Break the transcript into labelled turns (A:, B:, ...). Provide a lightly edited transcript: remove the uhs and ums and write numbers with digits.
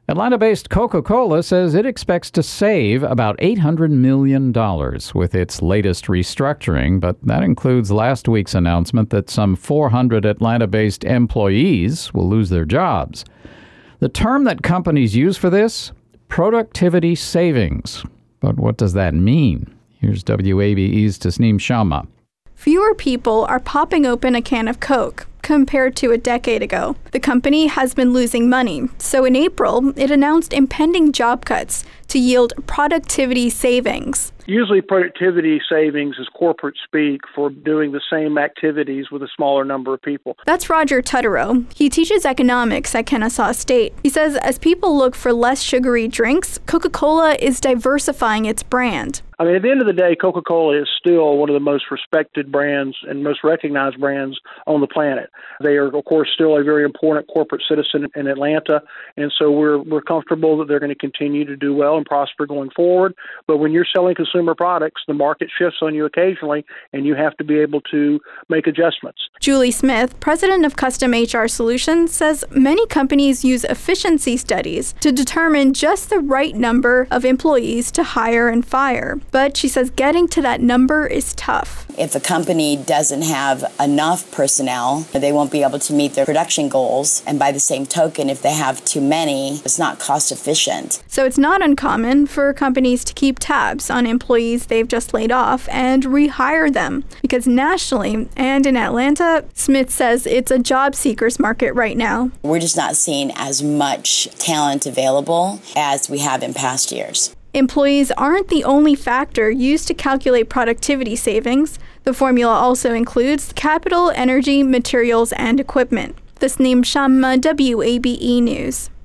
A: Atlanta-based Coca-Cola says it expects to save about $800 million with its latest restructuring, but that includes last week's announcement that some 400 Atlanta-based employees will lose their jobs. The term that companies use for this? Productivity savings. But what does that mean? Here's WABE's Tasneem Shamma.
B: Fewer people are popping open a can of Coke compared to a decade ago. The company has been losing money, so in April, it announced impending job cuts to yield productivity savings.
C: Usually productivity savings is corporate speak for doing the same activities with a smaller number of people.
B: That's Roger Tutterow. He teaches economics at Kennesaw State. He says as people look for less sugary drinks, Coca-Cola is diversifying its brand.
C: I mean, at the end of the day, Coca-Cola is still one of the most respected brands and most recognized brands on the planet. They are, of course, still a very important corporate citizen in Atlanta, and so we're comfortable that they're going to continue to do well and prosper going forward. But when you're selling consumer products, the market shifts on you occasionally, and you have to be able to make adjustments.
B: Julie Smith, president of Custom HR Solutions, says many companies use efficiency studies to determine just the right number of employees to hire and fire. But she says getting to that number is tough.
D: If a company doesn't have enough personnel, they won't be able to meet their production goals. And by the same token, if they have too many, it's not cost efficient.
B: So it's not uncommon for companies to keep tabs on employees they've just laid off and rehire them. Because nationally and in Atlanta, Smith says it's a job seekers market right now.
D: We're just not seeing as much talent available as we have in past years.
B: Employees aren't the only factor used to calculate productivity savings. The formula also includes capital, energy, materials, and equipment. Tasneem Shamma, WABE News.